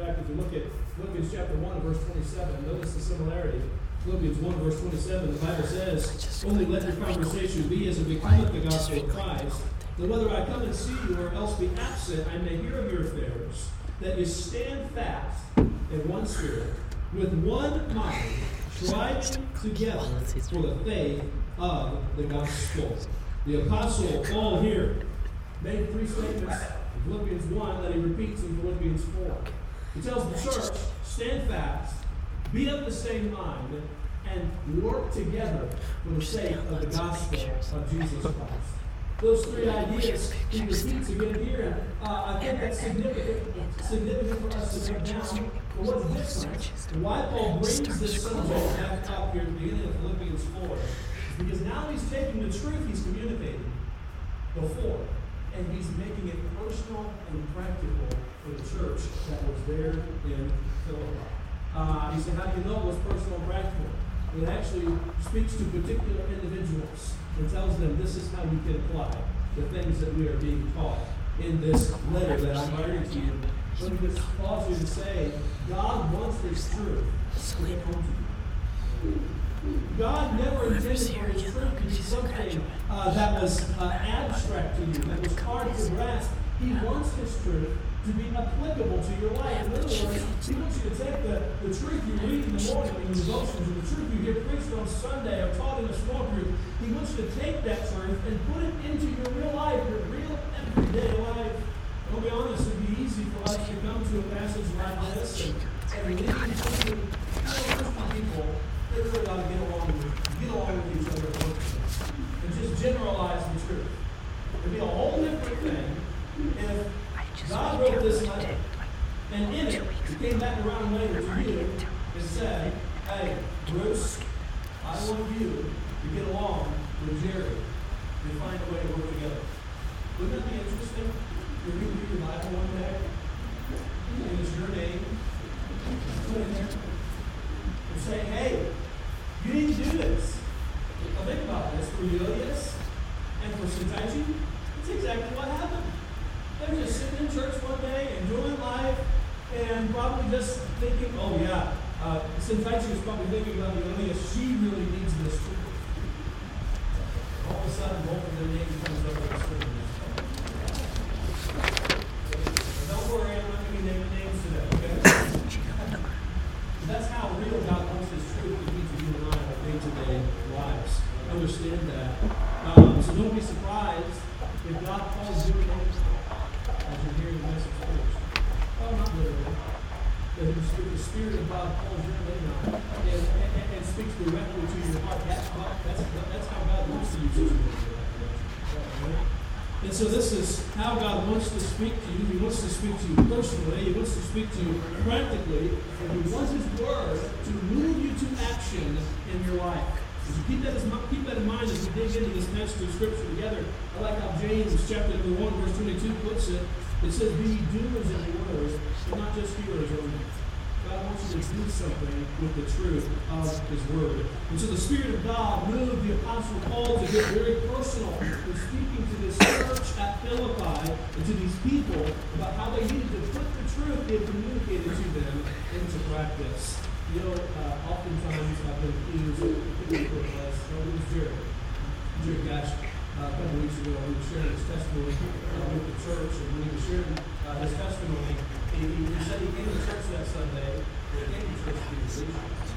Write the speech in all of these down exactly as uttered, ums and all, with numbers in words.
fact, if you look at Philippians chapter one, verse twenty-seven, notice the similarity. Philippians one, verse twenty-seven, the Bible says, only let your conversation be as it becometh the gospel of Christ, that whether I come and see you or else be absent, I may hear of your affairs, that you stand fast in one spirit, with one mind, striving together for the faith of the gospel. The Apostle Paul here made three statements in Philippians one that he repeats in Philippians four. He tells the church, stand fast, be of the same mind, and work together for the sake of the gospel of Jesus Christ. Those three ideas he repeats again here, and uh, I think that's significant, significant for us to take down. But what's different, why Paul brings this subject back up here at the beginning of Philippians four, is because now he's taking the truth he's communicated before, and he's making it personal and practical for the church that was there in Philippi. Uh, he said, how do you know it was personal and practical? It actually speaks to particular individuals and tells them this is how you can apply the things that we are being taught in this letter that I'm writing to you. Let me just pause you and say, God wants this truth to get home to you. God never intended for his truth to be something uh, that was uh, abstract to you, that was hard to grasp. He wants his truth to be applicable to your life. In other words, he wants you to take the, the truth you read in the morning in the devotions, and the truth you hear preached on Sunday or taught in a small group. He wants you to take that truth and put it into your real life, your real everyday life. I'll be honest, it would be easy for us to come to a passage like this and, and lead to Christian people that really ought to get along with, get along with each other and just generalize the truth. It would be a whole different thing if God wrote this letter, and in it, he came back around later to you and said, hey, Bruce, I want you to get along with Jerry and find a way to work together. Wouldn't that be interesting? You're reading through your Bible one day, and it's your name, put in there, and say, hey, you need to do this. Now think about this. For Julius and for Sintaichi, that's exactly what happened. They were just sitting in church one day, enjoying life, and probably just thinking, oh yeah, uh, Sintaichi was probably thinking about Julius, she really needs this too. All of a sudden, both of their names comes up on the screen. Don't worry, I'm not going to be naming names today, okay? That's how real God wants his truth to be to you and I in our day-to-day lives. Understand that. Um, so don't be surprised if God calls you names as you're hearing the message first. Oh, not literally. The, the Spirit of God calls your name out and, and, and speaks directly to your heart. That's, that's, that's how God wants to use you. And so this is how God wants to speak to you. He wants to speak to you personally. He wants to speak to you practically. And he wants his word to move you to action in your life. So keep that, as, keep that in mind as we dig into this passage of Scripture together. I like how James chapter number one, verse twenty-two puts it. It says, be doers of the word, and not just hearers only. God wants you to do something with the truth of his word. And so the Spirit of God moved the Apostle Paul to get very personal in speaking to this church at Philippi and to these people about how they needed to put the truth he had communicated to them into practice. You know, uh, oftentimes I've been accused of people as, oh, it was Jerry. Jerry Gash, uh, a couple weeks ago, he was sharing his testimony uh, with the church, and when he was sharing uh, his testimony, he, he said he came to church that Sunday, and he came to church to be released.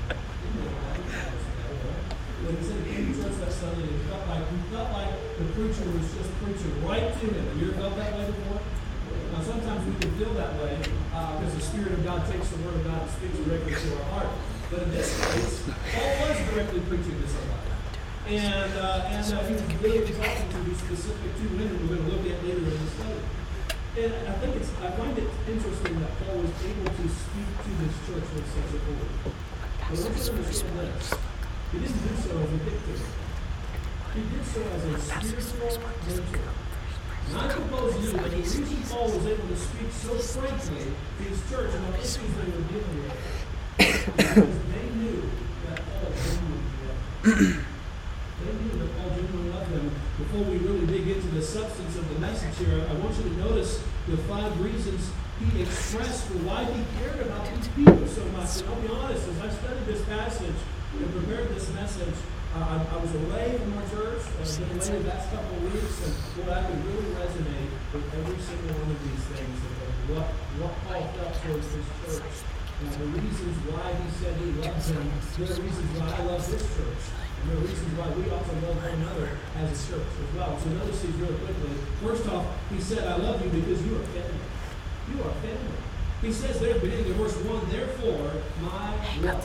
But he said he came to church that Sunday, and he felt like, he felt like the preacher was just preaching right to him. Have you ever felt that way before? Now, sometimes we can feel that way uh, because the Spirit of God takes the Word of God and speaks directly to our heart. But in this case, Paul was directly preaching to somebody. And, uh, and uh, he was really talking to these specific two women we're going to look at later in the study. And I think it's, I find it interesting that Paul was able to speak to this church with such authority. But let's understand this. He didn't do so as a dictator. He did so as a spiritual mentor. And I propose to you that the reason Paul was able to speak so frankly to his church and what issues they were dealing with is because they knew that Paul genuinely loved them. They knew that Paul genuinely loved them. Before we really dig into the substance of the message here, I want you to notice the five reasons he expressed why he cared about these people so much. And I'll be honest, as I studied this passage and prepared this message, uh, I, I was away from our church. I've been away the last couple of weeks, and boy, I could really resonate with every single one of these things and, and what, what Paul felt towards this church. And the reasons why he said he loves them, there are reasons why I love this church. And there are reasons why we also love one another as a church as well. So notice these really quickly. First off, he said, I love you because you are family. You are family. He says there at the beginning of verse one, therefore, my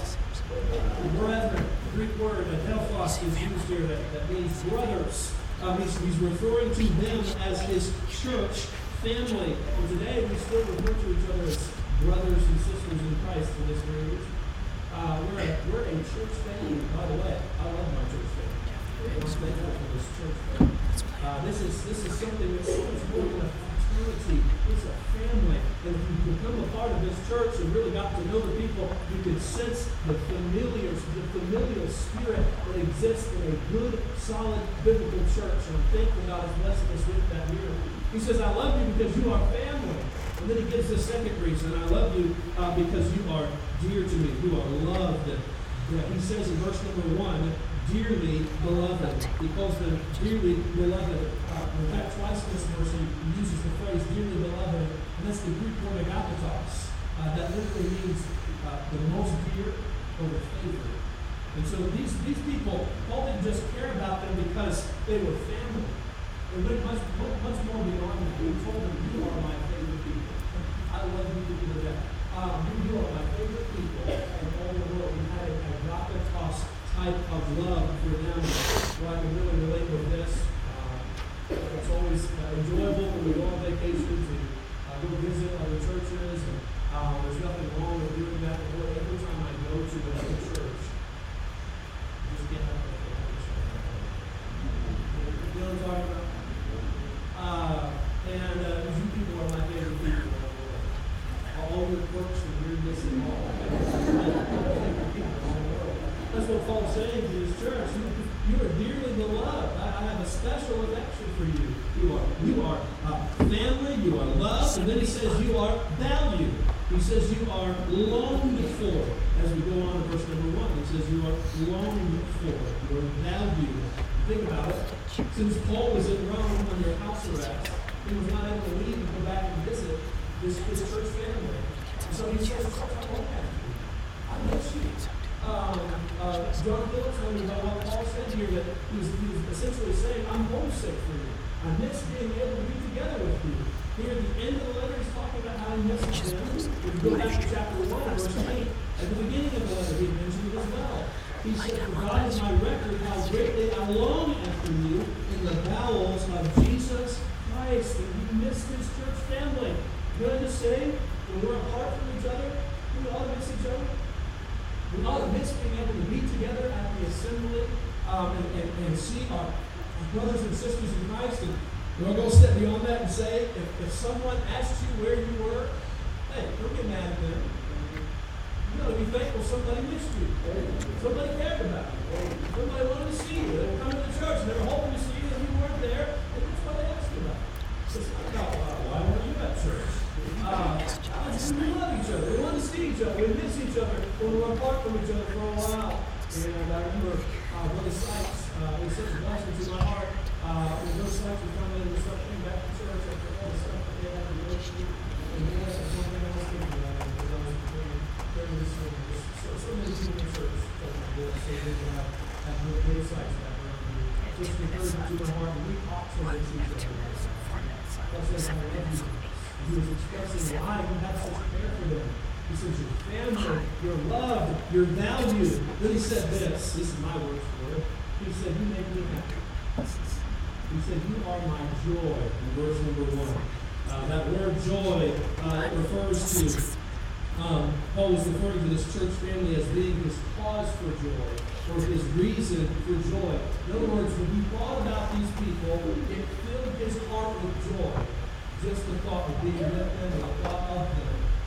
brethren, the Greek word adelphos is used here that, that means brothers. Um, he's, he's referring to them as his church family. And today we still refer to each other as brothers and sisters in Christ for this very reason. Uh, we're, a, we're a church family. By the way, I love my church family. I'm thankful for this church family. Uh, this is this is something that's so much more than a fraternity. It's a family. And if you become a part of this church and really got to know the people, you can sense the familiar, the familial spirit that exists in a good, solid, biblical church. And I'm thankful God has blessed us with that here. He says, I love you because you are family. And then he gives the second reason, I love you uh, because you are dear to me. You are loved. Yeah, he says in verse number one, dearly beloved. He calls them dearly beloved. Uh, in fact, twice in this verse he uses the phrase dearly beloved, and that's the Greek word agapetos. Uh, that literally means uh, the most dear or the favorite. And so these, these people, Paul didn't just care about them because they were family. They went much, much more beyond that. He told them, you are my favorite people. I love you people to death. Um, you are my favorite people in all the world. We had an agapetos type of love for them. Well, I can really relate with this. Uh, it's always uh, enjoyable when we go on vacations and uh, go visit other churches. And uh, there's nothing wrong with doing that. But every time I go to another church, I just get up and I You know what I'm talking about? Uh, and uh, you people are my favorite people. All your quirks and weirdness and all. That's what Paul's saying to his church. You, you are dearly beloved. I, I have a special affection for you. You are, you are uh, family. You are loved. And then he says you are valued. He says you are longed for. As we go on to verse number one, he says you are longed for. You are valued. Think about it. Since Paul was in Rome under house arrest, he was not able to leave and go back and visit this, this church family. So he says, I miss you. Um, uh, John Phillips told me about what Paul said here, that he was, he was essentially saying, I'm homesick for you. I miss being able to be together with you. Here at the end of the letter, he's talking about how he misses them. If you go back to chapter one, verse eight, at the beginning of the letter, he mentioned it as well. He said, for God is my record, how greatly I long after you in the bowels of Jesus Christ. And he missed his church family. You know what I'm just saying? When we're apart from each other, we ought to miss each other. We ought to miss being able to be together at the assembly um, and, and, and see our, our brothers and sisters in Christ. And we're going to step beyond that and say, if, if someone asks you where you were, hey, don't get mad at them. You ought to be thankful somebody missed you. Somebody cared about you. Somebody wanted to see you. They were coming to the church and they were hoping to see you and you weren't there. And that's what they asked you about. It's not about, uh, why weren't you at church? Uh, we love each other. We want to see each other. We miss each other when we're apart from each other for a while. And I remember uh, Brother Sykes, uh, it was such a blessing to my heart. Uh, when Brother Sykes was coming in and stuff, came back to church after all the stuff that they had to go through. And then that's something I was thinking about as I was preparing this service. So, so many people in church felt like this, so they could have, have Brother Sykes back around me. Just encouraging to my heart, and we talk so much to each other. That's what I love you. He was expressing why you have such care for them. He says, you're family, you're loved, you're valued. Then he said this, this is my words for it. He said, you make me happy. He said, you are my joy, in verse number one. Uh, that word joy uh, refers to, um, Paul was referring to this church family as being his cause for joy, or his reason for joy. In other words, when he thought about these people, it filled his heart with joy. Just the thought of being with them, the thought of them.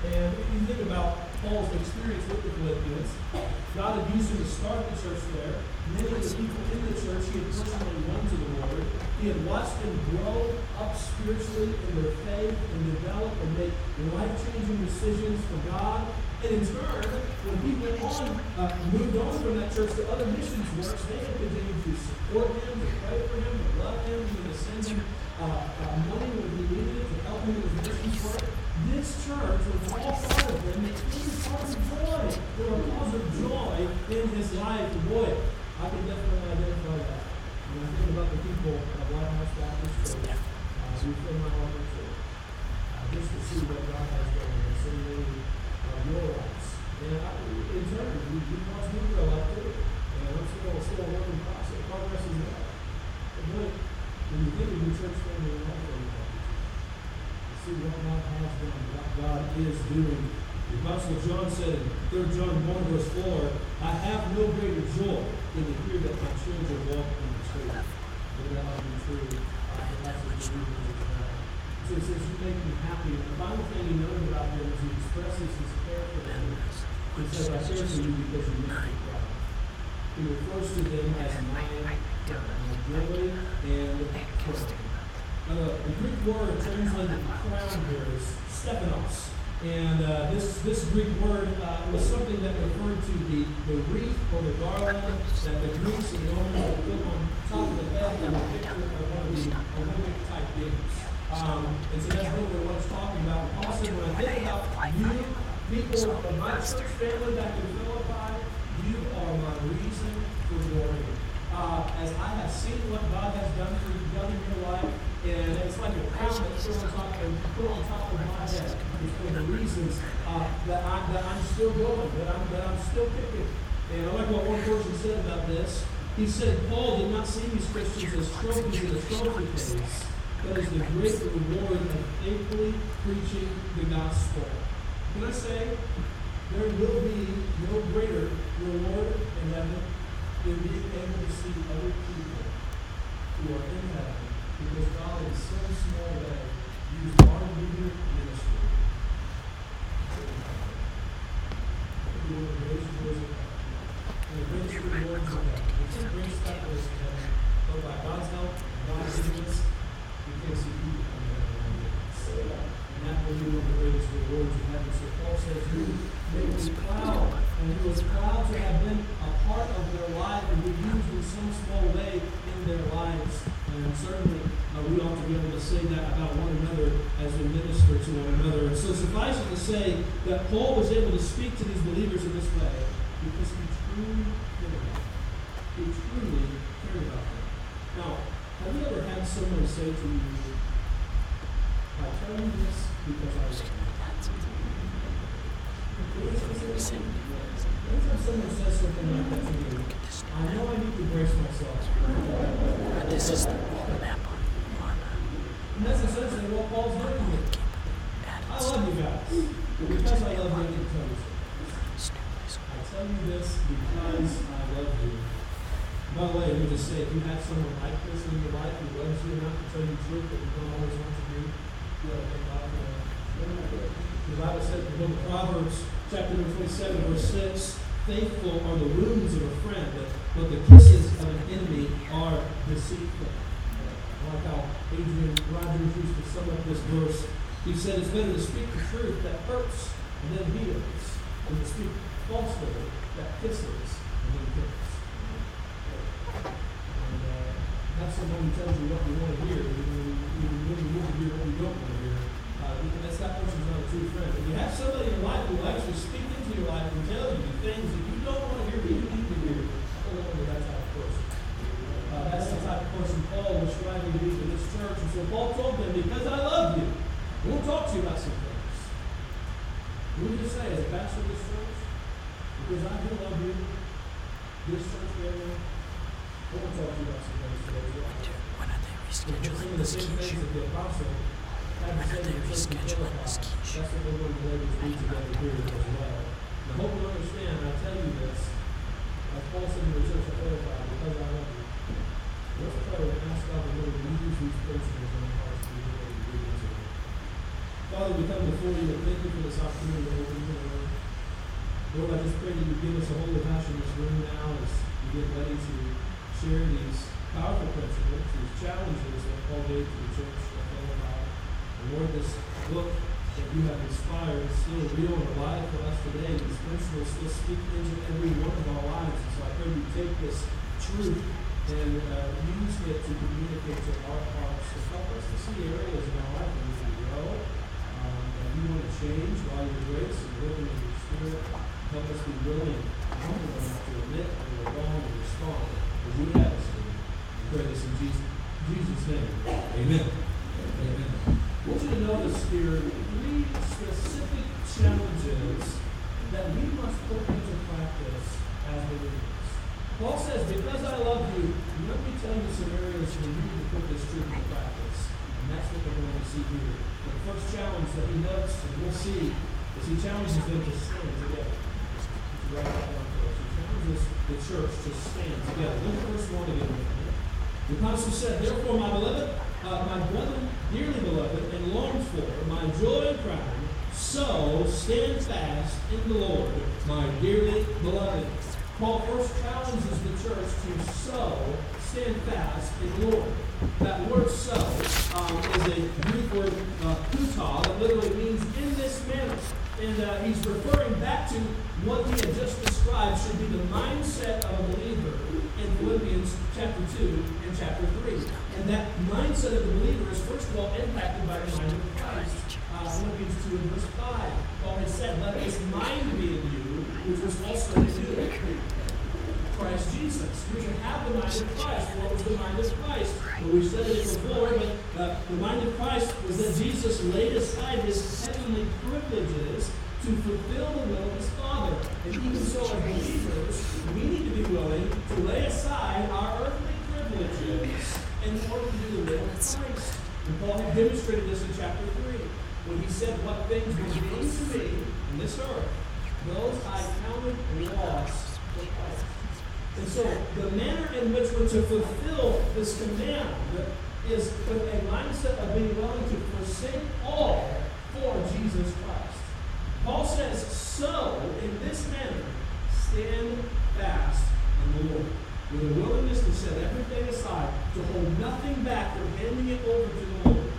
And if you think about Paul's experience with the Philippians, God had used him to start the church there. Many of the people in the church he had personally won to the Lord. He had watched them grow up spiritually in their faith and develop and make life-changing decisions for God. And in turn, when he went on, uh, moved on from that church to other missions works, they had continued to support him, to pray for him, to love him, even to send him uh, uh, money when he needed it to help him with his missions work. This church was all part of him. It was cause of joy. They were a cause of joy in his life. And boy, I can definitely identify that. When I think about the people of Lighthouse Baptist Church, uh, we fill my heart with joy. Uh, just to see what God has done in so many of your lives. And I, in turn, we, we watch me grow up too. And I'm still, still a work in process. Progress is there. But boy, when you think of your church family in life, see what God has done, what God is doing. The Apostle John said in Third John one verse four, I have no greater joy than to hear that my children walk in the truth. May that all be true. Uh, and that's what the reason is about. So he says, you make me happy. And the final thing he knows about them is he expresses his care for them. He says, I care for you because you make me proud. He refers to them as my joy and prayer. Uh, the Greek word translated crown here is stephanos. And uh, this, this Greek word uh, was something that referred to the, the wreath or the garland that the Greeks and the Romans would put on top of the head in the picture of one of the Olympic type games. Um, and so that's really what it's talking about. Also, when I think about you, people of my church family back in Philippi, you are my reason for glory. Uh, as I have seen what God has done for you done in your life, and it's like a crown that's put on top and put on top of my head. It's for the reasons uh, that I that I'm still going, that I'm that I'm still kicking. And I like what one person said about this. He said Paul did not see these Christians as trophies in a trophy case, but as the great reward of faithfully preaching the gospel. Can I say there will be no greater reward in heaven than being able to see other people who are in heaven, because God in some small way used our meager ministry to impact them. We will raise boys of heaven. And the greatest rewards of heaven. We can't bring spectators to heaven, but by God's help, God's goodness, we can see people come to heaven. And that will be one of the greatest rewards of heaven. So Paul says, you make me proud, and he was proud to have been a part of their life and be used in some small way in their lives. And certainly, uh, we ought to be able to say that about one another as we minister to one another. And so suffice it to say that Paul was able to speak to these believers in this way because he truly cared about them. He truly cared about them. Now, have you ever had someone say to you, I tell you this because I love you? Anytime someone says something like that to you, I know I need to brace myself. This is the map on And that's essentially what Paul's doing here. I love you guys. Because I love you, I need to tell you something. I tell you this because I love you. By the way, let me just say, if you have someone like this in your life who loves you enough to tell you the truth that you don't always want to do, you ought to thank God for that. The Bible says in the book of Proverbs, chapter number twenty-seven, verse six, faithful are the wounds of a friend, but, but the kisses of an enemy are deceitful. I like how Adrian Rogers used to sum up this verse. He said it's better to speak the truth that hurts and then heals than to speak falsehood that kisses and then kills. And uh, have someone who tells you what you want to hear, even when you need to hear what you don't want to hear. Uh, that's that person's not a true friend. If you have somebody in your life who likes to speak into your life and tell you things that you don't want to hear, but you need to hear, hold on to that type of person. Uh, that's the type of person Paul was striving to be for this church. And so Paul told them, because I love you, I won't talk to you about some things. Let me just say, as a pastor of this church, because I do love you, this church family, I won't talk to you about some things today. When are they rescheduling this quiche? When are they rescheduling this quiche? That's what we're going to do together here as well. I hope you understand, I tell you this, as Paul said in the church of Philippi, because I love you. Let's pray and ask God to really use these principles in our hearts to be able to do this. Father, we come before you and thank you for this opportunity. Lord, I just pray that you give us a holy hush in this room now as we get ready to share these powerful principles, these challenges that Paul gave to the church of Philippi. And Lord, this book that you have inspired is still real and alive for us today. These principles still speak into every one of our lives. And so I pray you take this truth and uh, use it to communicate to our hearts, to help us to see areas in our life where we can grow, um, that you want to change by your grace and living in your spirit. Help us be willing and humble enough to admit when we're wrong and respond as you have us to. We pray this in Jesus, Jesus' name. Amen. Amen. I want you to notice here three specific challenges that we must put into practice as believers. Paul says, because I love you, let me tell you some areas where you need to put this truth into practice. And that's what we're going to see here. The first challenge that he notes, and we'll see, is he challenges them to stand together. Write that down for us. He challenges the church to stand together. Look at verse one again with me. The apostle said, therefore, my beloved, uh, my brethren, dearly beloved, and longed for, my joy and crown, so stand fast in the Lord, my dearly beloved. Paul first challenges the church to so stand fast in the Lord. That word so um, is a Greek word, uh, kuta, that literally means in this manner. And uh, he's referring back to what he had just described should be the mindset of a believer in Philippians chapter two and chapter three. And that mindset of the believer is first of all impacted by the mind of Christ. Uh, Philippians two and verse five. Paul had said, let this mind be in you, which was also in you. Christ Jesus. We should have the mind of Christ. What was the mind of Christ? Well, we've said it before, but uh, the mind of Christ was that Jesus laid aside his heavenly privileges to fulfill the will of his Father. And even so, as believers, we need to be willing to lay aside our earthly privileges in order to do the will of Christ. And Paul had demonstrated this in chapter three, when he said what things were gained to me in this earth, those I counted loss for Christ. And so, the manner in which we're to fulfill this command is with a mindset of being willing to forsake all for Jesus Christ. Paul says, so, in this manner, stand fast in the Lord. With a willingness to set everything aside, to hold nothing back from handing it over to the Lord.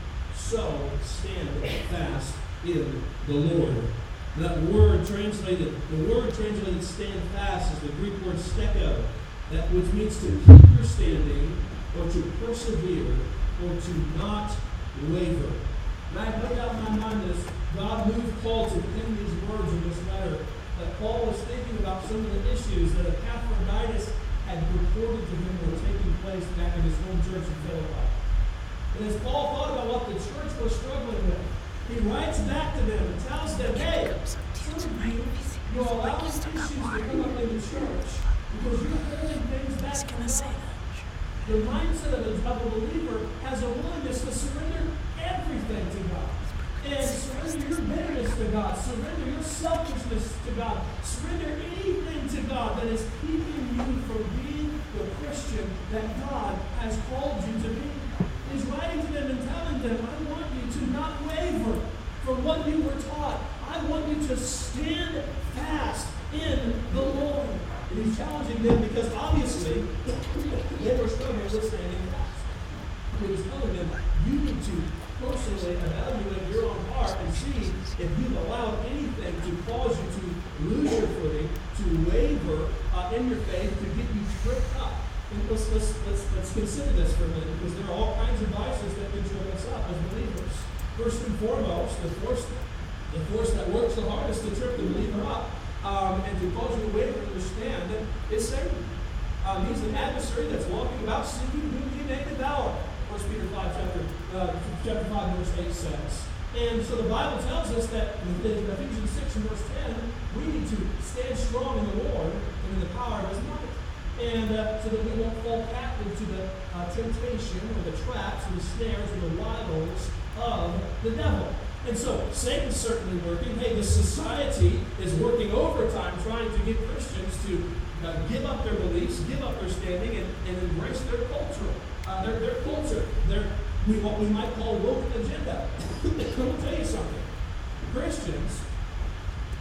So, stand fast in the Lord. That word translated, the word translated stand fast is the Greek word steko, that which means to keep your standing, or to persevere, or to not waver. And I have no doubt in my mind that as God moved Paul to pen these words in this letter, that Paul was thinking about some of the issues that Epaphroditus had reported to him were taking place back in his home church in Philippi. And as Paul thought about what the church was struggling with, he writes back to them and tells them, hey, some of you, you're allowing issues to come up in the church because you're holding things back from God. The mindset of a, of a believer has a willingness to surrender everything to God. And surrender your bitterness to God. Surrender your selfishness to God. Surrender anything to God that is keeping you from being the Christian that God has called you to be. He's writing to them and telling them, I want you to not waver from what you were taught. I want you to stand fast in the Lord. And he's challenging them because obviously they were struggling with standing fast. He was telling them, you need to personally evaluate your own heart and see if you've allowed anything to cause you to lose your footing, to waver uh, in your faith, to get you tripped up. And let's, let's, let's, let's consider this for a minute, because there are all kinds of vices that can trip us up as believers. First and foremost, the force, the force that works the hardest to trip the believer up um, and to cause you to waver and understand is Satan. Um, he's an adversary that's walking about seeking whom he may devour. First Peter five, chapter, uh, chapter five, verse eight says. And so the Bible tells us that in Ephesians six and verse ten, we need to stand strong in the Lord and in the power of his might. And uh, so that we won't fall captive to the uh, temptation or the traps or the snares or the wiles of the devil. And so Satan's certainly working. Hey, the society is working overtime trying to get Christians to uh, give up their beliefs, give up their standing, and, and embrace their culture. Uh, their, their culture, their we, what we might call woke agenda. Let me tell you something. Christians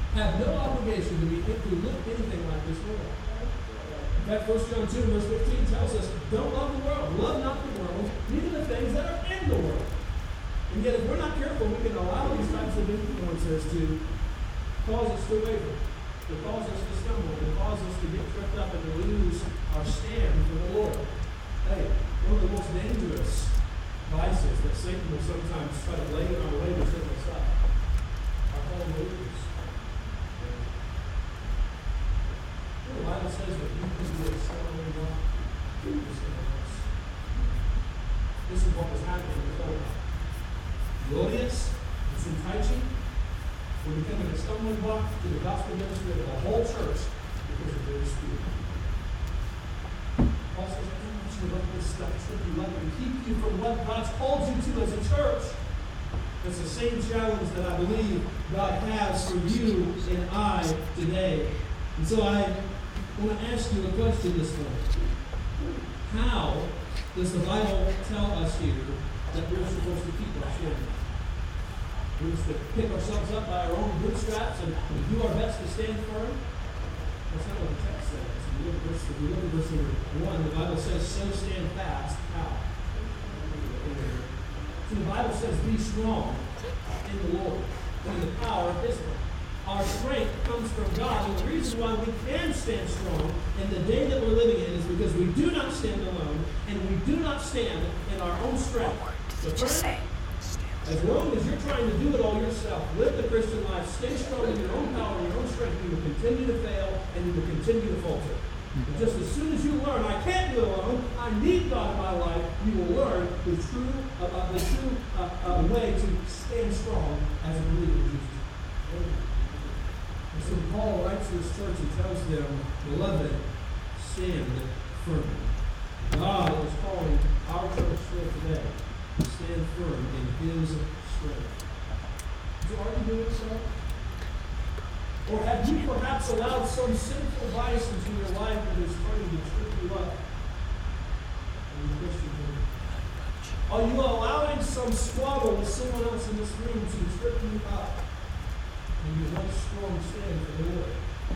have no obligation to be to look anything like this world. In fact, First John two, verse fifteen tells us, don't love the world, love not the world, neither the things that are in the world. And yet, if we're not careful, we can allow these types of influences to cause us to waver, to cause us to stumble, to cause us to get tripped up and to lose our stand for the Lord. Hey, one of the most dangerous vices that Satan will sometimes try to lay in our way to trip us up are called movies. The Bible says that you can be a stumbling block to someone else. This is what was happening with Philippi. The audience, it's in Taichi, were becoming a stumbling block to the gospel ministry of the whole church because of their spirit. Paul says, I don't want you to let this stuff trip you up and keep you from what God's called you to as a church. It's the same challenge that I believe God has for you and I today. And so I want to ask you a question this morning. How does the Bible tell us here that we're supposed to keep our standing? We're supposed to pick ourselves up by our own bootstraps and do our best to stand firm? That's not what the text says. If you look at verse, if you look at verse number one, the Bible says, so stand fast. How? So the Bible says, be strong in the Lord, in the power of His might. Our strength comes from God, and the reason why we can stand strong in the day that we're living in is because we do not stand alone, and we do not stand in our own strength. So friend, as long as you're trying to do it all yourself, live the Christian life, stay strong in your own power and your own strength, you will continue to fail, and you will continue to falter. But just as soon as you learn, I can't do it alone, I need God in my life, you will learn the true, uh, uh, the true uh, uh, way to stand strong as a believer in Jesus. And so Paul writes to his church and tells them, beloved, stand firm. God is calling our church still today to stand firm in His strength. So are you doing so? Or have you perhaps allowed some sinful vice into your life that is trying to trip you up in the Christian journey? Are you allowing some squabble with someone else in this room to trip you up and you want a strong stand for the Lord?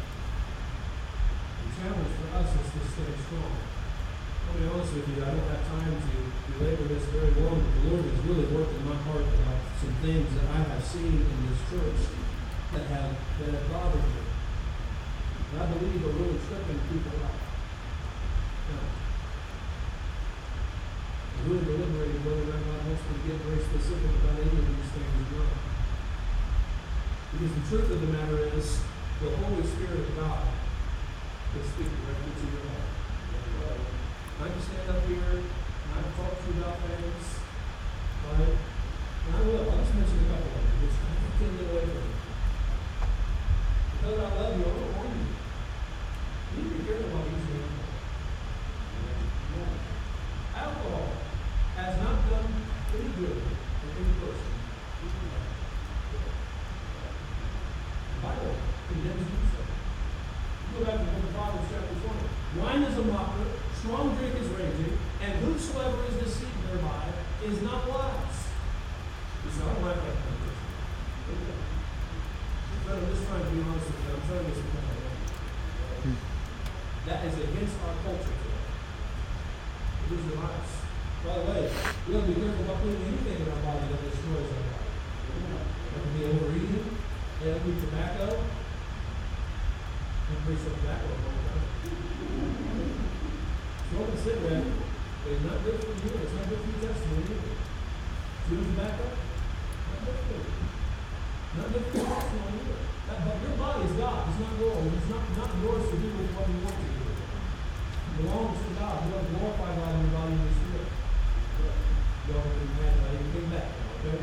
The challenge for us is to stay strong. I'll be honest with you, I don't have time to belabor this very long, but the Lord has really worked in my heart about some things that I have seen in this church that have, that have bothered me. And I believe are really tripping people up. Now, I'm really deliberating whether or not God wants me to get very specific about any of these things or not. Because the truth of the matter is, the Holy Spirit of God will speak directly to your heart. I can stand up here and I can talk to you about things, right? And I will. I'll just mention a couple of them, which I can't get away from. Because I love you, I don't want you. You need to be careful about using alcohol. Alcohol has not done any good for any person. The Bible condemns you so. Go back to the book of Proverbs chapter twenty. Wine is a mocker, strong drink is raging, and whosoever is deceived thereby is not wise. It's not like that kind of person. But I'm just trying to be honest with you. I'm trying to get some kind of way. That is against our culture today. It is the lies. By the way, we don't be careful about putting anything in our body that destroys our body. That can be overeating, that can be tobacco. I'm pretty sure tobacco is all the time. Smoking cigarette is not good for you. It's not good for your testimony either. Chewing tobacco, not good for you. Not good for your testimony either. That, but your body is God. It's not yours. It's not, not yours to do with what you want to do. It belongs to God. You want to glorify God in your body and your spirit. Y'all are going to be mad that I even came back now, okay?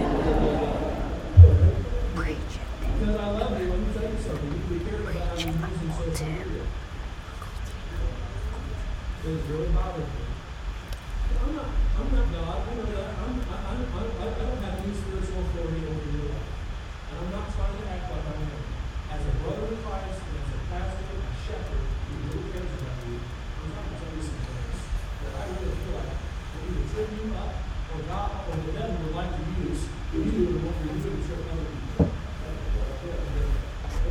Because I love you, let me tell you something. You can be careful about how you're using social media. It's really bothering me. I'm not, I'm not God. I know that. I'm, I, I'm, I, I don't have any spiritual authority over your life. And I'm not trying to act like I am. As a brother in Christ, and as a pastor, a shepherd, who really cares about you, I'm trying to tell you some things that I really feel like will either trip you up, or God, or the devil would like to use you and what you're doing to trip other people.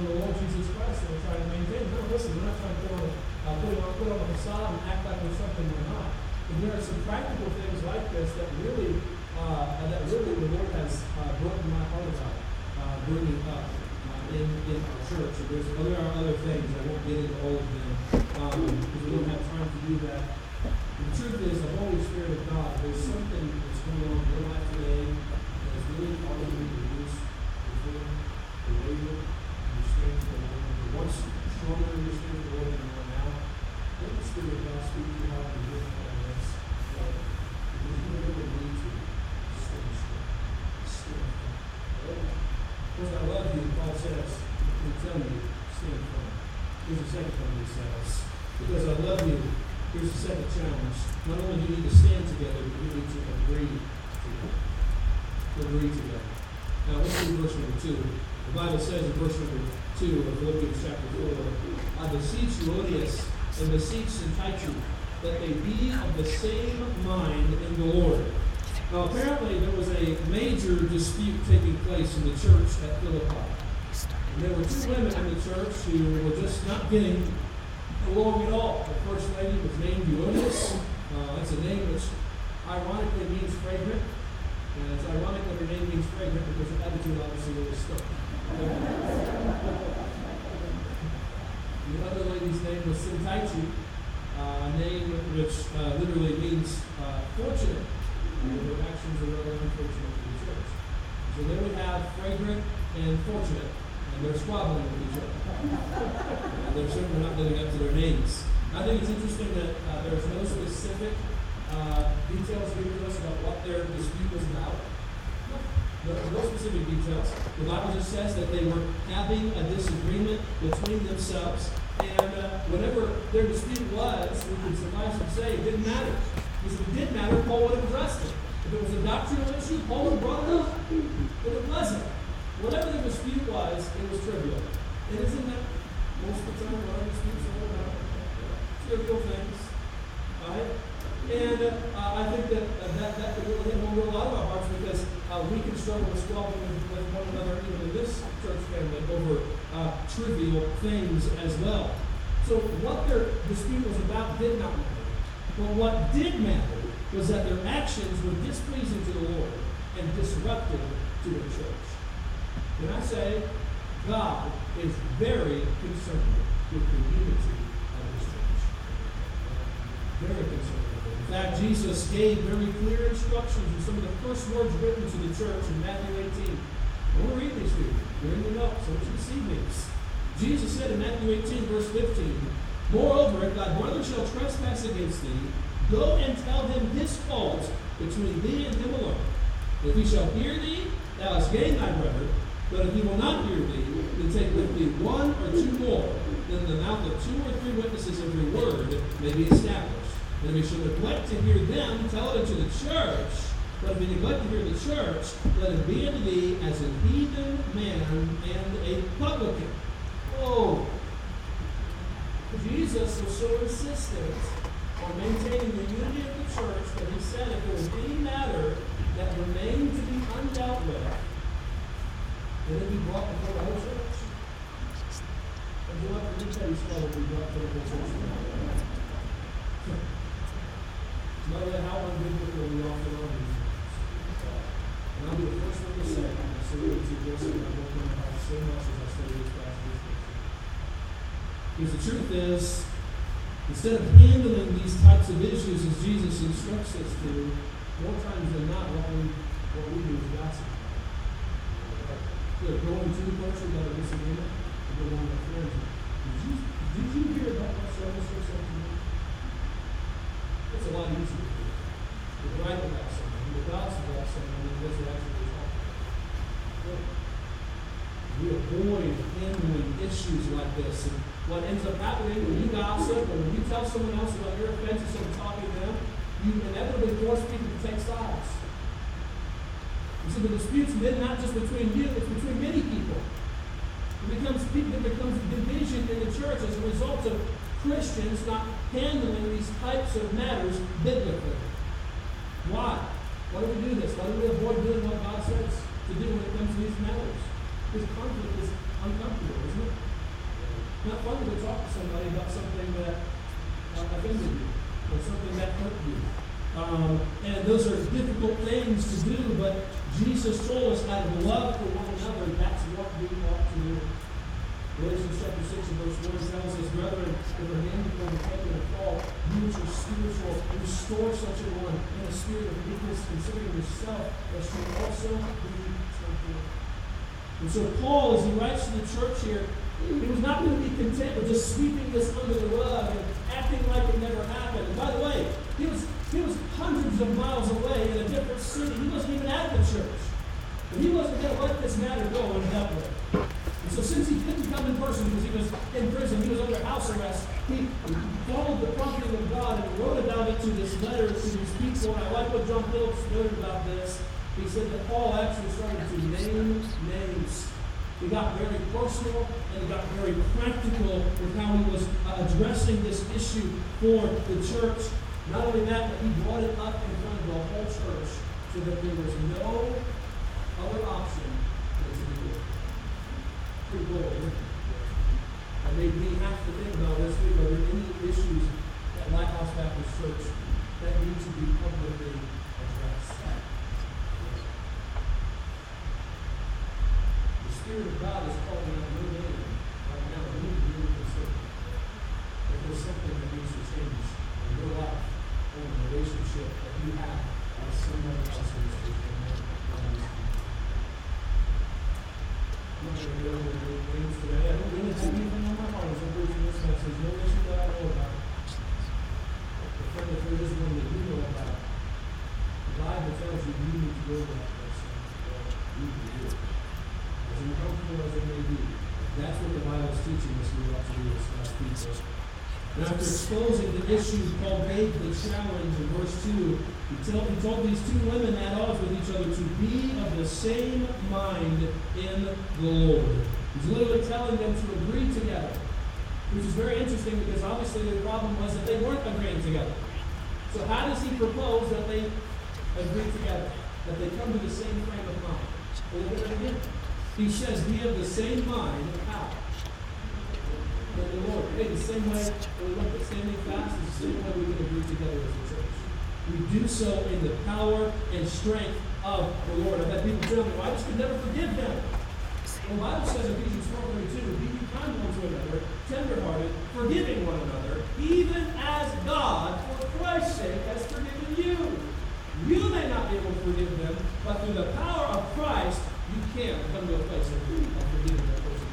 from the Lord Jesus Christ and we're trying to maintain. No, listen, we're not trying to put on, uh, put on, put on a facade and act like we're something we're not. But there are some practical things like this that really, uh, that really the Lord has uh, broken my heart about uh, bringing up uh, in, in our church. And there's other, there are other things. I won't get into all of them um, because we don't have time to do that. The truth is, the Holy Spirit of God, there's something that's going on in your life today that is really causing you to lose your feeling, to waver, your strength to the Lord. You're once stronger in your strength to the Lord than you are now. Let the Spirit of God speak to you how to live on this. Because you really need to stand strong. Stand firm. Because I love you, Paul says, and tell me, stand firm. Here's the second thing he says. Because I love you. Here's the second challenge. Not only do you need to stand together, but you need to agree together. Agree together. Now, let's read verse number two. The Bible says in verse number two of Philippians chapter four, I beseech Euodias and beseech Syntyche that they be of the same mind in the Lord. Now, apparently, there was a major dispute taking place in the church at Philippi. And there were two women in the church who were just not getting along at all. The first lady was named Euodias. Uh, that's a name which ironically means fragrant. And it's ironic that her name means fragrant because her attitude obviously was stuck. The other lady's name was Syntyche, uh, a name which uh, literally means uh, fortunate. And her actions are rather unfortunate for the church. So there we have fragrant and fortunate. And they're squabbling with each other. uh, they're certainly not living up to their names. I think it's interesting that uh, there's no specific uh, details given to us about what their dispute was about. No, no specific details. The Bible just says that they were having a disagreement between themselves, and uh, whatever their dispute was, we can suffice to say it didn't matter. Because if it did matter, Paul would have addressed it. If it was a doctrinal issue, Paul would have brought it up. But it wasn't. Whatever the dispute was, it was trivial. And isn't that most of the time what our disputes are about? Trivial things. Right? And uh, I think that uh, that, that could really hit home to a lot of our hearts because uh, we can struggle with squabbling with, with one another even in this church family over uh, trivial things as well. So what their dispute was about did not matter. But what did matter was that their actions were displeasing to the Lord and disruptive to the church. Can I say, God is very concerned with the unity of His church. Very concerned with it. In fact, Jesus gave very clear instructions in some of the first words written to the church in Matthew eighteen. I want to read these to you. They're in the notes. I want you to see these. Jesus said in Matthew eighteen, verse fifteen, Moreover, if thy brother shall trespass against thee, go and tell him his fault between thee and him alone. If he shall hear thee, thou hast gained thy brother. But if he will not hear thee, then take with thee one or two more, then the mouth of two or three witnesses every word may be established. And if he shall neglect to hear them, tell it unto the church. But if he neglect to hear the church, let him be unto thee as a heathen man and a publican. Oh! Jesus was so insistent on maintaining the unity of the church that he said if there was any matter that remained to be undealt with, then it be brought before the whole church. And you know what? The Petty Skull will be brought before the whole church. No matter how unbiblical we often are these things. And I'll be the first one to say, I salute to this, and I work on my heart so much as I study this passage. Because the truth is, instead of handling these types of issues as Jesus instructs us to, more times than not, what we, what we do is gossip. We're going to the person about a disagreement, and we're going to friends. Did you, did you hear about what service or something? It's a lot easier to do. To write about something, to gossip about something, than it is to actually talk about it. We avoid handling issues like this. And what ends up happening when you gossip or when you tell someone else about your offense instead of talking to them, you inevitably force people to take sides. And so the dispute's been not just between you, it's between many people. It becomes people, it becomes division in the church as a result of Christians not handling these types of matters biblically. Why? Why do we do this? Why do we avoid doing what God says to do when it comes to these matters? Because conflict is uncomfortable, isn't it? Not fun to talk to somebody about something that uh, offended you or something that hurt you. Um, and those are difficult things to do, but Jesus told us out of love for one another, that's what we ought to do. Galatians chapter six and verse one tells us, brethren, if a man be overtaken in a fault, you which are spiritual, restore such a one in a spirit of meekness, considering yourself, lest you also be tempted. And so Paul, as he writes to the church here, he was not going to be content with just sweeping this under the rug and acting like it never happened. And by the way, he was he was hundreds of miles away in a different city. He wasn't even at the church. But he wasn't going to let this matter go undealt with. And so since he couldn't come in person because he was in prison, he was under house arrest, he followed the prompting of God and wrote about it to this letter to these people. And I like what John Phillips noted about this. He said that Paul actually started to name names. He got very personal and he got very practical with how he was uh, addressing this issue for the church. Not only that, but he brought it up in front of the whole church so that there was no other option than to do it. Pretty cool, isn't it? That made me have to think about this week. Are there any issues at Lighthouse Baptist Church that need to be publicly addressed? The Spirit of God is calling out your name right now. We need to really consider if there's something that needs to change in your life or the relationship that you have with someone else in this church. I'm not going to go over the things today. I don't really have anything on my heart as I'm preaching this message. No issue that I know about. But friend, if there is one that you know about, the Bible tells you you need to go to that person. You need to do it. As uncomfortable as it may be, that's what the Bible is teaching us we ought to do as God's people. And after exposing the issue, Paul gave the challenge in verse two. He told, he told these two women at odds with each other to be of the same mind in the Lord. He's literally telling them to agree together, which is very interesting because obviously the problem was that they weren't agreeing together. So how does he propose that they agree together, that they come to the same frame of mind? Well, look at it again. He says, be of the same mind. How? In the Lord. Hey, the same way we look at standing fast is the same way we can agree together as a church. We do so in the power and strength of the Lord. I've had people tell me, well, I just could never forgive them. Well, the Bible says in Ephesians four thirty-two, be ye kind one to another, tenderhearted, forgiving one another, even as God, for Christ's sake, has forgiven you. You may not be able to forgive them, but through the power of Christ, you can come to a place of forgiving that person.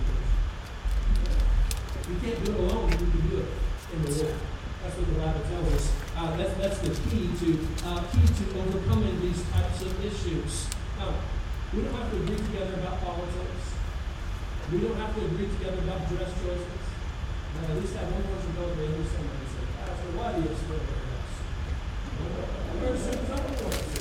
You can't do it alone, you can do it in the Lord. That's what the Bible tells us. Uh, that's, that's the key to uh, key to overcoming these types of issues. Now, we don't have to agree together about politics. We don't have to agree together about dress choices. Uh, at least have one person go to the other side and say, Pastor, why do you swear to us? We're certain something for us.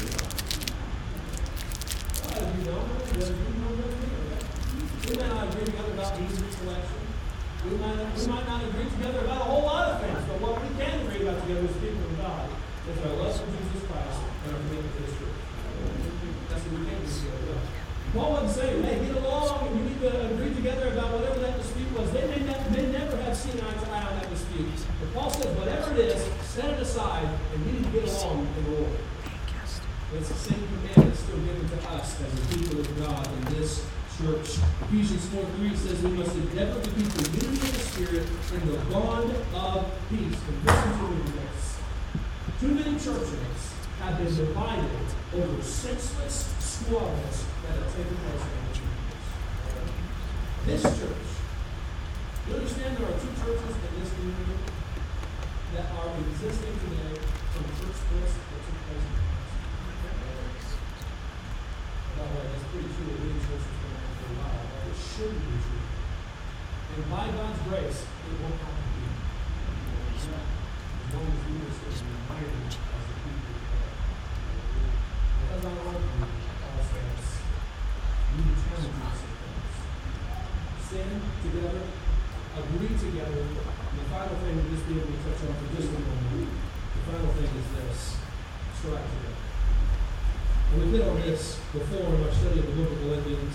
Why do you know? Does you know nothing? We may not agree together about music selection. We might, we might not agree together about a whole lot of things, but what we can agree about together as people of God is our love for Jesus Christ and our commitment to His truth. That's what we can do together. Paul wasn't saying, hey, get along and you need to agree together about whatever that dispute was. They may, ne- may never have seen eye to eye on that dispute. But Paul says, whatever it is, set it aside and you need to get along in the Lord. It's the same command that's still given to us as the people of God in this church. Ephesians four three says we must endeavor to keep the unity of the Spirit in the bond of peace. And listen to me this. Too many churches have been divided over senseless squabbles that have taken place in the church. This church, you understand there are two churches in this community that are existing today from church splits that took place in the past. By the way, that's pretty true of many churches going on for a while, but it should be true. And by God's grace, it won't have to be. As long as we are still united as a people of God. Because I love you, Paul says, you determine these things. Stand together, agree together. And the final thing we'll just be able to touch on for just a moment. The final thing is this: strive together. And we've hit on this before in our study of the book of Philippians.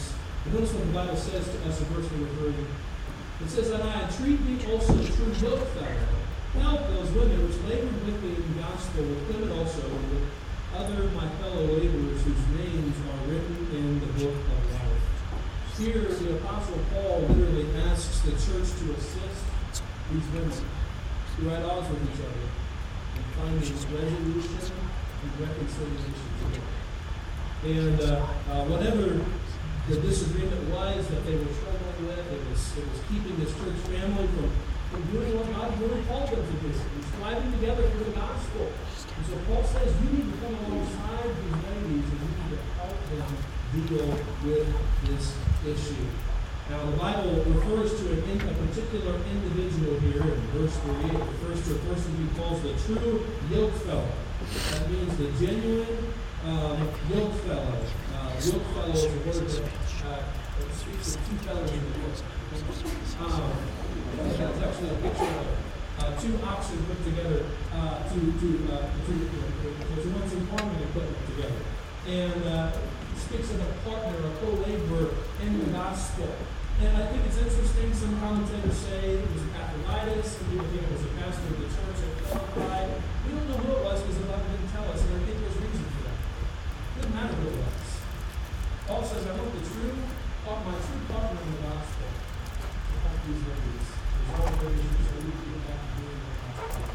And notice what the Bible says to us in verse number thirty. It says, "And I entreat thee also, true yoke fellow, help those women which labored with me in the gospel, with Clement also, and with other my fellow laborers whose names are written in the book of life." Here, the Apostle Paul literally asks the church to assist these women who are at odds with each other in finding resolution and reconciliation together. And uh, uh, whatever the disagreement was that they were struggling with, it was, it was keeping this church family from, from doing what God really called them to do, and striving together for the gospel. And so Paul says, you need to come alongside these ladies and you need to help them deal with this issue. Now, the Bible refers to an, in, a particular individual here in verse three. It refers to a person he calls the true yoke fellow. That means the genuine um, yoke fellow. Uh, yoke fellow is a word that uh, it speaks of two fellows in the yoke. Um, that's actually a picture of uh, two oxen put together uh, to, to, uh, to, to, to run some farming equipment together. And uh, speaks of a partner, a co-laborer in the gospel. And I think it's interesting, some commentators say it was Epaphroditus, some people think it was a pastor of the church at Philippi. We don't know who it was because the Bible didn't tell us, and I think there's reason for that. It doesn't matter who it was. Paul says, I want the true, my true partner in the gospel to help these ladies. There's all the ladies who we can get back to doing the gospel.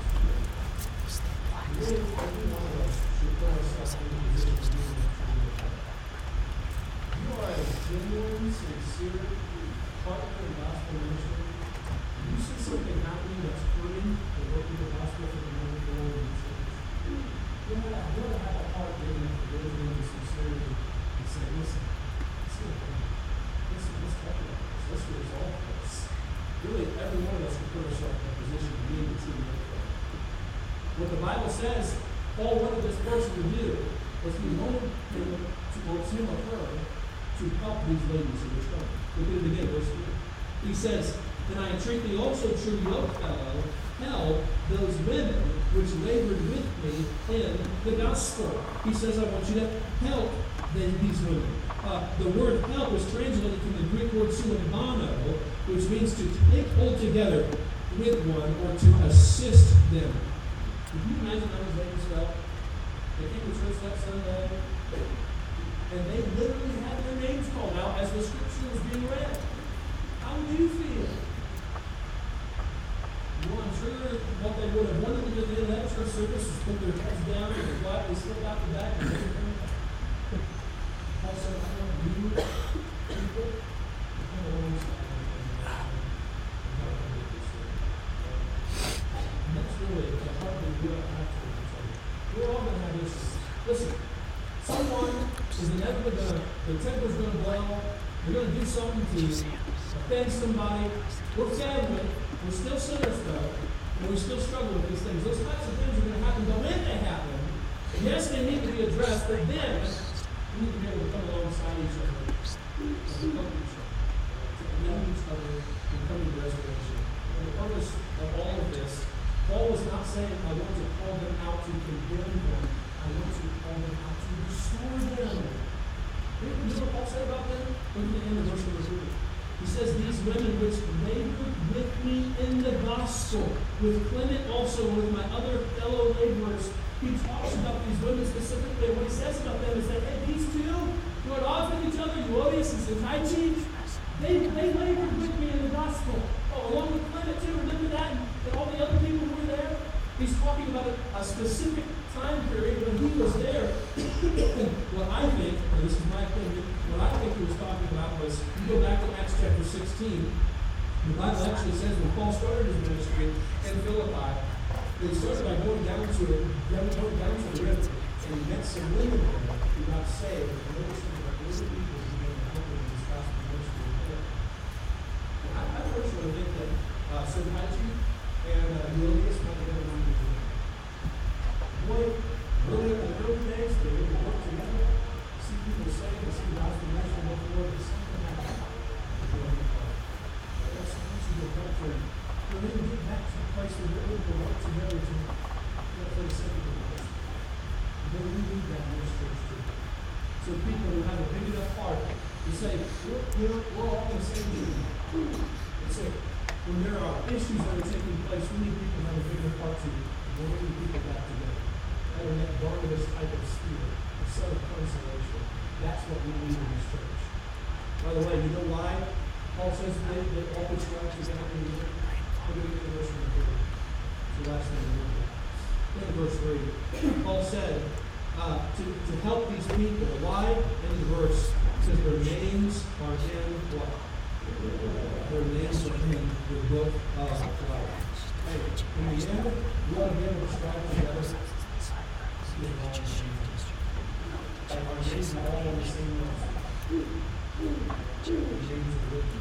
Really, every one of us should put ourselves in the position of doing that for the Lord. You are a genuine, sincere partner in gospel ministry. You see something happening that's hurting the work of the gospel for the Lord forward in the church. You ought to, you ought to have a heart big enough to go to them with sincerity and say, listen, let's get it done. Listen, let's talk about this. Let's resolve this. Really, every one of us can put ourselves in a position to be the true work. What the Bible says Paul wanted this person to do was he wanted him to, or him or her, to help these ladies in their struggle. Look at it again, verse three. He says, "And I entreat thee also, true yoke fellow, help those women which labored with me in the gospel." He says, I want you to help these women. Uh, the word help is translated from the Greek word sulimano, which means to take hold together with one or to assist them. Can you imagine how these ladies felt? They came to church that Sunday, and they literally had their names called out as the scripture was being read. How would you feel? Well, I'm sure what they would have wanted to do at the end of that church service is put their heads down and quietly slip out the back and take them. Paul said, I want you people to come alongside and help them with this thing. And that's really the heart that we ought to have towards each other. We're all going to have issues. Listen, someone is inevitably going to, their temper's going to blow, they're going to do something to offend somebody. We're family, we're still sinners though, and we still struggle with these things. Those types of things are going to happen, but when they happen, yes, they need to be addressed, but then we need to be able to come alongside each other and help each other, to commend each other and come to restoration. And the purpose of all of this, Paul was not saying, I want to call them out to condemn them. I want to call them out to restore them. You know what Paul said about them? Look at the end of verse number three. He says, these women which labored with me in the gospel, with Clement also, and with my other fellow laborers. He talks about these women specifically. And what he says about them is that, hey, these two who are at odds with each other, Euodias and Syntyche, they, they labored with me in the gospel. Oh, along with Clement too, remember that? And, and all the other people who were there? He's talking about a, a specific time period when he was there. And what I think, and this is my opinion, what I think he was talking about was, you go back to Acts chapter sixteen, the Bible actually says when Paul started his ministry in Philippi, he started by going down to going down to the river, and he met some women there who got saved, and there were some of the little people who began to help him in his gospel ministry there. I, I personally think that uh, Syntyche and uh, Euodias might have been one of them. Boy, early in the early days, they would work together, see people saved, and see gospel ministry go forward, but something happened. That's once you go back to it. We're going to get back to the place where we're able to work together to, you know, for the sake of the gospel. And then we need that in this church too. So people who have a big enough heart to say, we're, you know, we're all on the same team. And so, when there are issues that are taking place, we need people to have a bigger part to bring people back together. That are that Barnabas type of spirit, a son of consolation. That's what we need in this church. By the way, you know why Paul says that, that all this right together in the Lord? Look at the verse three. It's the last thing we look at. Look at verse three. Paul said uh, to, to help these people. Why? In the verse, it says their names are in what? Their names are in the book of life. Hey, in the end, we want to be able to strive together. Like our names are all on the same list. Names are written.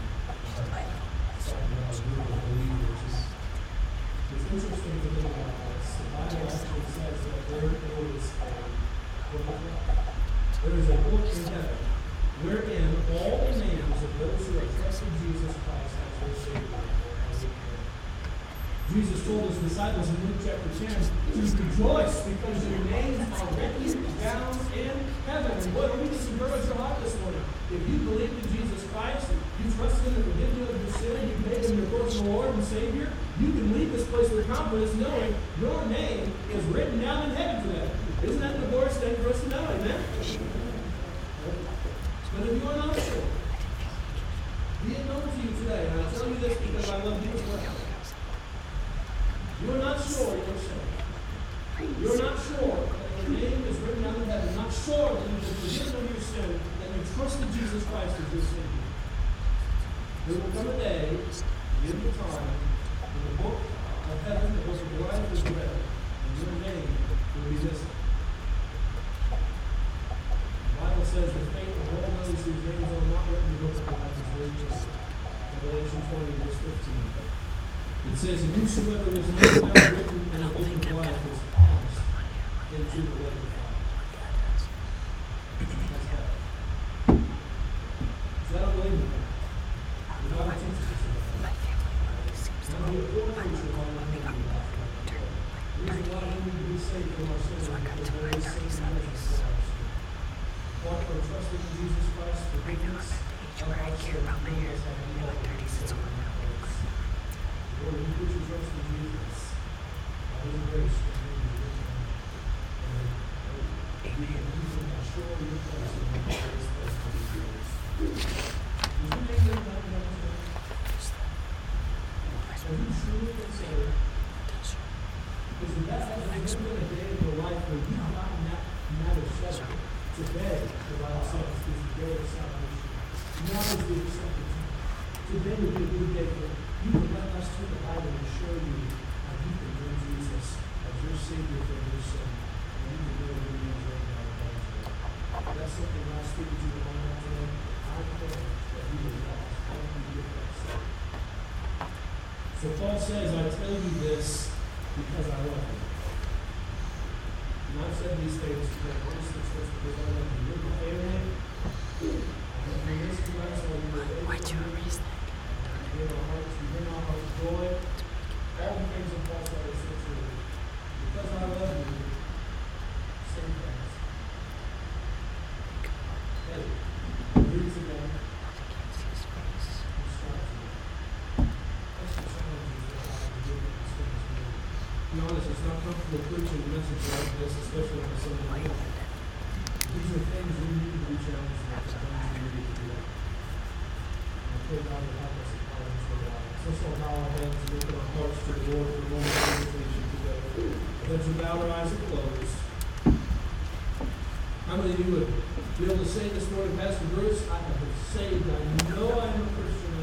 It's interesting to think about this. The Bible actually says that there is a book. There is a book in heaven wherein all the names of those who have trusted Jesus Christ as their Savior. Jesus told his disciples in Luke chapter ten to rejoice because your names are written down in heaven. And boy, let me just encourage your heart this morning. If you believe in Jesus Christ, you trust Him to forgive you of your sin, you made Him your personal Lord and Savior, you can leave this place with confidence knowing your name is written down in heaven today. Isn't that the glorious thing for us to know? Amen? But if you are not sure, be it known to you today, and I tell you this because I love you as well. You're not sure you're saved. You're not sure that your name is written down in heaven. Not sure that you've been forgiven of your sin, that you trusted Jesus Christ as your Savior. There will come a day, in the time, when the book of heaven, the book of life is read, and your name will be missing. The Bible says the fate of all those whose names are not written in the book of life is very just. Revelation twenty, verse fifteen. It says, and whosoever is not found written in the book of life is cast into the lake of fire. That's that. Is that unbelievable? The Bible teaches us that. Now, the poor preacher might not think about it. The reason why we need to be saved from our sins is because there is sin in us. Apart from trusting in Jesus Christ, forgiveness, our hearts care about my hair. Like thirty cents on that. Lord, you put your trust in Jesus. By His grace, Amen. You can assure your place in the greatest place to be yours. Did you make that about the other thing? Are you truly concerned? Because if that has never been a day of your life where you've gotten that matter settled, today, the Bible says, is the day of salvation. Now is the accepted time. Today would be a good day for you to let us through the Bible and show you how you can know Jesus as your Savior for your sin. And you can know who He is right now in God's word. If that's something God is speaking to you about today, I pray that you will help you get that saved. So Paul says, I tell you this because I love you. And I've said these things today, honestly, church, because I love you. You're my family. Why'd you erase that? In our hearts, we bring our hearts joy, all the things of Paul's letter are so true. Because I love you, same things. Hey, read it again. That's the challenge that I have to give with these things. To be honest, it's not comfortable preaching a message like this, especially on Sunday night. These are things we need to be challenged with, the things we need to do. And I pray God will help us. Let's all bow our heads and lift our hearts to the Lord for a moment of meditation today. Let's bow our eyes and close. How many of you would be able to say this morning, Pastor Bruce, I have been saved. I know I am a Christian.